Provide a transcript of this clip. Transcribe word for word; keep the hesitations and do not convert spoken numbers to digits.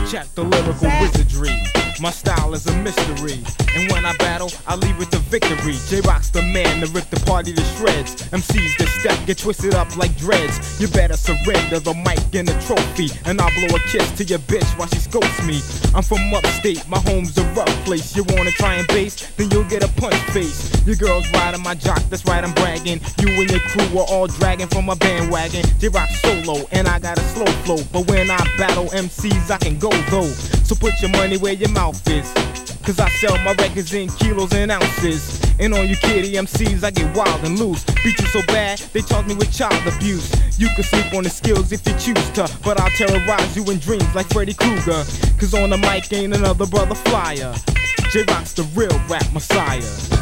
Check the lyrical wizardry. My style is a mystery, and when I battle, I leave with the victory. J-Rock's the man to rip the party to shreds. M Cs that step get twisted up like dreads. You better surrender the mic and the trophy, and I'll blow a kiss to your bitch while she scopes me. I'm from upstate, my home's a rough place. You wanna try and base, then you'll get a punch face. Your girl's riding my jock, that's right, I'm bragging. You and your crew are all dragging from my bandwagon. J-Rock solo, and I got a slow flow, but when I battle M Cs, I can go though. So put your money where your mouth is, cause I sell my records in kilos and ounces. And on you kitty M Cs, I get wild and loose. Beat you so bad, they charge me with child abuse. You can sleep on the skills if you choose to, but I'll terrorize you in dreams like Freddy Krueger. Cause on the mic ain't another brother flyer. J-Rock's the real rap messiah.